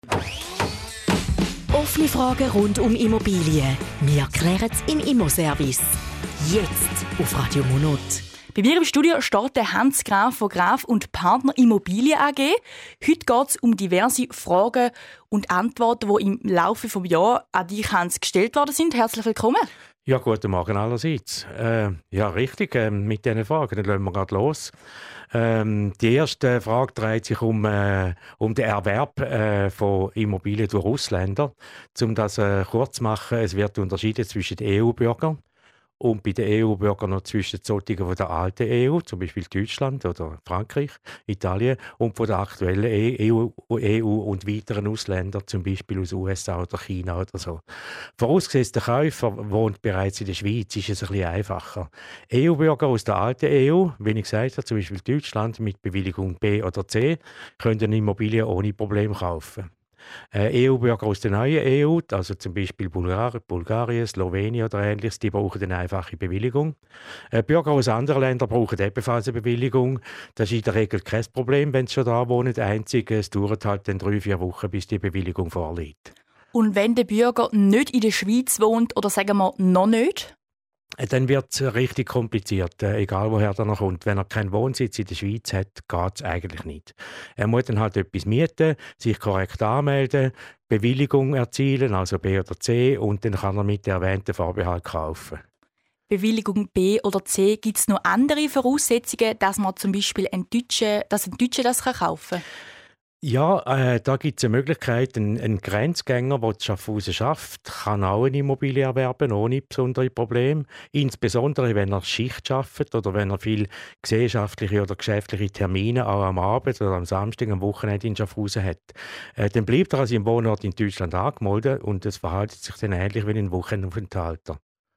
Offene Fragen rund um Immobilien. Wir klären es im Immoservice. Jetzt auf Radio Monot. Bei mir im Studio steht der Hans Graf von Graf und Partner Immobilien AG. Heute geht es um diverse Fragen und Antworten, die im Laufe des Jahres an dich, Hans, gestellt worden sind. Herzlich willkommen. Ja, guten Morgen allerseits. Ja, richtig, mit diesen Fragen. Dann lassen wir gerade los. Die erste Frage dreht sich um den Erwerb von Immobilien durch Ausländer. Um das kurz zu machen, es wird unterschieden zwischen den EU-Bürgern und bei den EU-Bürgern noch zwischen solchen von der alten EU, zum Beispiel Deutschland oder Frankreich, Italien, und von der aktuellen EU und weiteren Ausländern, zum Beispiel aus USA oder China oder so. Vorausgesetzt, der Käufer wohnt bereits in der Schweiz, ist es ein bisschen einfacher. EU-Bürger aus der alten EU, wie ich gesagt habe, zum Beispiel Deutschland mit Bewilligung B oder C, können eine Immobilie ohne Probleme kaufen. EU-Bürger aus der neuen EU, also zum Beispiel Bulgarien, Slowenien oder Ähnliches, die brauchen eine einfache Bewilligung. Bürger aus anderen Ländern brauchen ebenfalls eine Bewilligung. Das ist in der Regel kein Problem, wenn sie schon da wohnen. Einzig, es dauert halt dann 3-4 Wochen, bis die Bewilligung vorliegt. Und wenn der Bürger nicht in der Schweiz wohnt, oder sagen wir noch nicht? Dann wird es richtig kompliziert, egal woher er noch kommt. Wenn er keinen Wohnsitz in der Schweiz hat, geht es eigentlich nicht. Er muss dann halt etwas mieten, sich korrekt anmelden, Bewilligung erzielen, also B oder C, und dann kann er mit der erwähnten Vorbehalt kaufen. Bewilligung B oder C, gibt es noch andere Voraussetzungen, dass man zum Beispiel ein Deutscher das kaufen kann? Ja, da gibt es eine Möglichkeit. Ein Grenzgänger, der in Schaffhausen schafft, kann auch eine Immobilie erwerben, ohne besondere Probleme. Insbesondere, wenn er Schicht schafft oder wenn er viele gesellschaftliche oder geschäftliche Termine auch am Abend oder am Samstag, am Wochenende in Schaffhausen hat. Dann bleibt er an seinem Wohnort in Deutschland angemeldet und es verhält sich dann ähnlich wie ein Wochenendaufenthalt.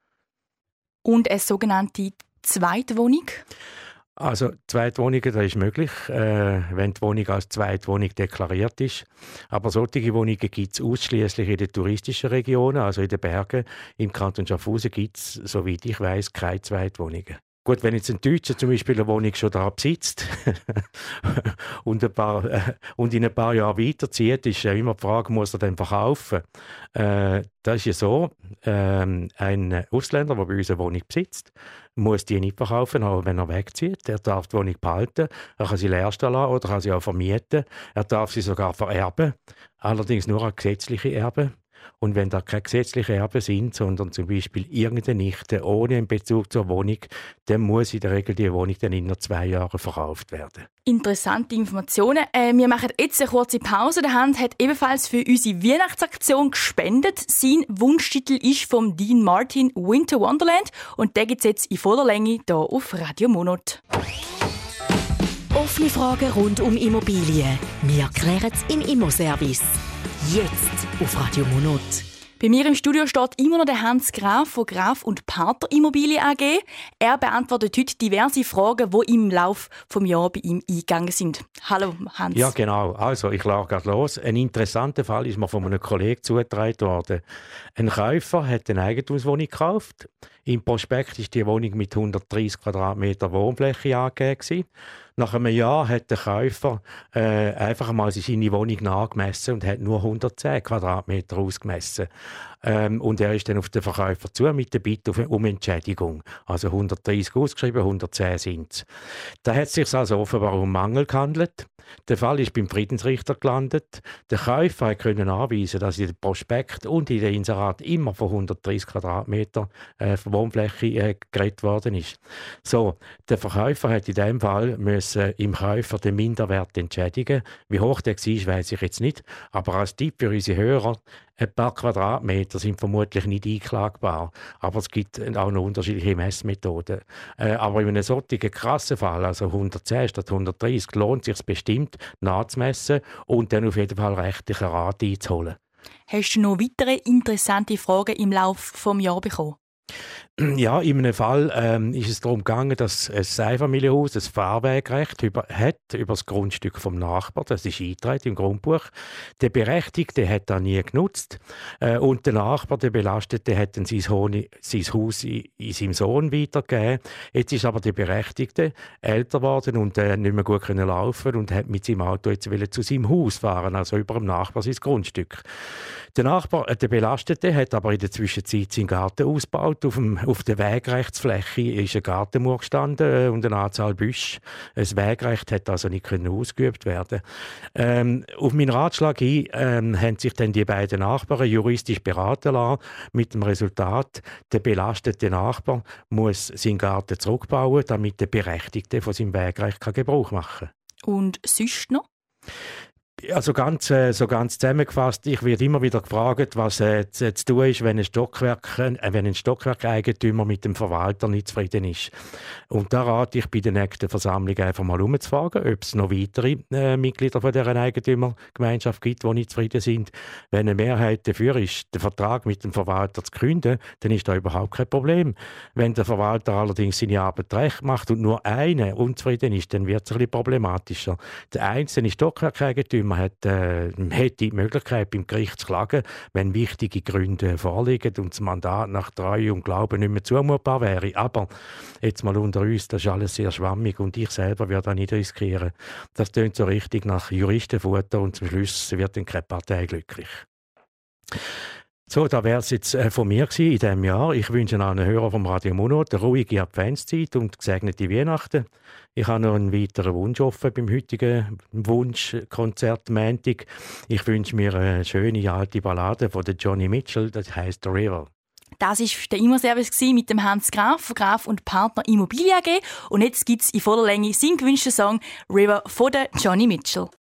Und eine sogenannte Zweitwohnung? Also Zweitwohnungen, das ist möglich, wenn die Wohnung als Zweitwohnung deklariert ist. Aber solche Wohnungen gibt es ausschließlich in den touristischen Regionen, also in den Bergen. Im Kanton Schaffhausen gibt es, soweit ich weiss, keine Zweitwohnungen. Gut, wenn jetzt ein Deutscher zum Beispiel eine Wohnung schon da besitzt und in ein paar Jahren weiterzieht, ist ja immer die Frage, muss er dann verkaufen? Das ist ja so, ein Ausländer, der bei uns eine Wohnung besitzt, muss die nicht verkaufen, aber wenn er wegzieht. Er darf die Wohnung behalten, er kann sie leer stehen lassen oder kann sie auch vermieten. Er darf sie sogar vererben, allerdings nur an gesetzliche Erben. Und wenn da keine gesetzlichen Erben sind, sondern zum Beispiel irgendeine Nichte ohne einen Bezug zur Wohnung, dann muss in der Regel die Wohnung dann in 2 Jahren verkauft werden. Interessante Informationen. Wir machen jetzt eine kurze Pause. Der Hans hat ebenfalls für unsere Weihnachtsaktion gespendet. Sein Wunschtitel ist vom Dean Martin «Winter Wonderland» und der gibt es jetzt in voller Länge hier auf Radio Monot. Offene Fragen rund um Immobilien. Wir klären es im Immoservice. Jetzt auf Radio Monot. Bei mir im Studio steht immer noch der Hans Graf von Graf und Partner Immobilien AG. Er beantwortet heute diverse Fragen, die im Laufe des Jahres bei ihm eingegangen sind. Hallo Hans. Ja, genau. Also, ich lege gerade los. Ein interessanter Fall ist mir von einem Kollegen zugetragen worden. Ein Käufer hat eine Eigentumswohnung gekauft. Im Prospekt war die Wohnung mit 130 Quadratmeter Wohnfläche angegeben. Nach einem Jahr hat der Käufer einfach mal seine Wohnung nachgemessen und hat nur 110 Quadratmeter ausgemessen. Und er ist dann auf den Verkäufer zu mit der Bitte um Entschädigung. Also 130 ausgeschrieben, 110 sind es. Da hat es sich also offenbar um Mangel gehandelt. Der Fall ist beim Friedensrichter gelandet. Der Käufer konnte nachweisen, dass in dem Prospekt und in den Inserat immer von 130 Quadratmeter Wohnfläche geredet worden ist. So, der Verkäufer hat in diesem Fall müssen im Käufer den Minderwert entschädigen. Wie hoch der war, weiss ich jetzt nicht. Aber als Tipp für unsere Hörer, ein paar Quadratmeter sind vermutlich nicht einklagbar. Aber es gibt auch noch unterschiedliche Messmethoden. Aber in einem solchen krassen Fall, also 110 statt 130, lohnt es sich bestimmt nachzumessen und dann auf jeden Fall rechtlichen Rat einzuholen. Hast du noch weitere interessante Fragen im Laufe des Jahres bekommen? Ja, in einem Fall ist es darum gegangen, dass ein Einfamilienhaus ein Fahrwegrecht hat über das Grundstück vom Nachbarn. Das ist eingetragen im Grundbuch. Der Berechtigte hat das nie genutzt. Und der Nachbar, der Belastete, hat dann sein Haus in seinem Sohn weitergegeben. Jetzt ist aber der Berechtigte älter geworden und nicht mehr gut können laufen und hat mit seinem Auto jetzt zu seinem Haus fahren, also über dem Nachbar sein Grundstück. Der Belastete hat aber in der Zwischenzeit seinen Garten ausgebaut. Auf der Wegrechtsfläche ist ein Gartenmauer gestanden und eine Anzahl Büsche. Das Wegrecht hat also nicht ausgeübt werden. Auf meinen Ratschlag hin haben sich dann die beiden Nachbarn juristisch beraten lassen, mit dem Resultat, der belastete Nachbar muss seinen Garten zurückbauen, damit der Berechtigte von seinem Wegrecht Gebrauch machen kann. Und sonst noch? Also ganz zusammengefasst, ich werde immer wieder gefragt, was zu tun ist, wenn ein Stockwerkeigentümer mit dem Verwalter nicht zufrieden ist. Und da rate ich bei der nächsten Versammlung einfach mal umzufragen, ob es noch weitere Mitglieder von dieser Eigentümergemeinschaft gibt, die nicht zufrieden sind. Wenn eine Mehrheit dafür ist, den Vertrag mit dem Verwalter zu künden, dann ist da überhaupt kein Problem. Wenn der Verwalter allerdings seine Arbeit recht macht und nur einer unzufrieden ist, dann wird es ein bisschen problematischer. Der einzelne Stockwerkeigentümer hätte die Möglichkeit, beim Gericht zu klagen, wenn wichtige Gründe vorliegen und das Mandat nach Treue und Glauben nicht mehr zumutbar wäre. Aber jetzt mal unter uns, das ist alles sehr schwammig und ich selber würde das nicht riskieren. Das tönt so richtig nach Juristenfutter und zum Schluss wird dann keine Partei glücklich. So, da wäre es jetzt von mir gewesen in diesem Jahr. Ich wünsche allen Hörern vom Radio Monat eine ruhige Adventszeit und gesegnete Weihnachten. Ich habe noch einen weiteren Wunsch offen beim heutigen Wunschkonzert Montag. Ich wünsche mir eine schöne alte Ballade von der Johnny Mitchell, das heisst «The River». Das war der Immoservice mit dem Hans Graf von Graf und Partner Immobilie AG. Und jetzt gibt es in voller Länge seinen gewünschten Song «River» von der Johnny Mitchell.